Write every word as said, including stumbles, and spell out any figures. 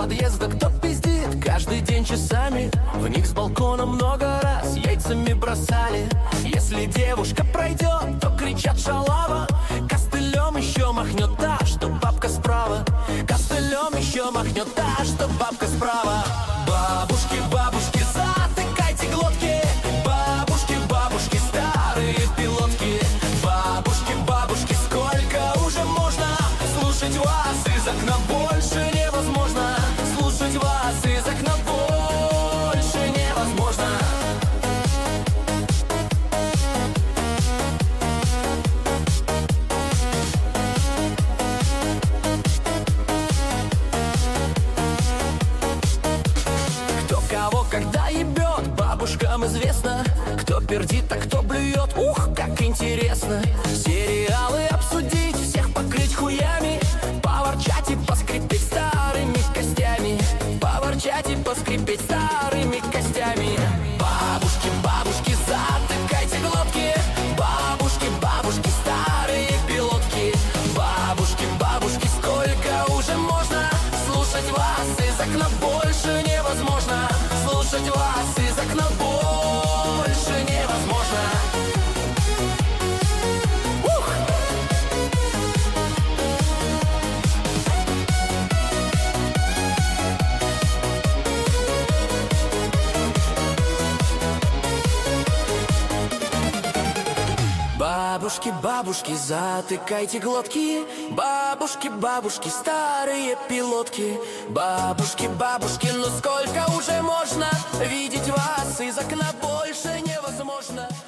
подъезда кто пиздит каждый день часами. В них с балкона много раз яйцами бросали. Если девушка пройдет, то кричат шалава. Костылем еще махнет та, что бабка справа. Костылем еще махнет та, что бабка справа. Бабушки, бабушки, затыкайте глотки. Бабушки, бабушки, старые пилотки. Бабушки, бабушки, сколько уже можно слушать вас из окна? Больше невозможно слушать вас из окна. Больше невозможно. Кто кого когда ебет, бабушкам известно. Кто пердит, а кто блюет, ух, как интересно. Сериалы обсудить, всех покрыть хуями. Поворчать и поскрипеть старыми костями. Поворчать и поскрипеть старыми костями. Бабушки, бабушки, затыкайте глотки. Бабушки, бабушки, старые пилотки. Бабушки, бабушки, сколько уже можно слушать вас из окна? Больше невозможно слушать вас из окна. Больше невозможно. Ух! Бабушки, бабушки, затыкайте глотки. Бабушки, бабушки, старые пилотки. Бабушки, бабушки, ну сколько уже можно видеть вас из окна? Больше невозможно.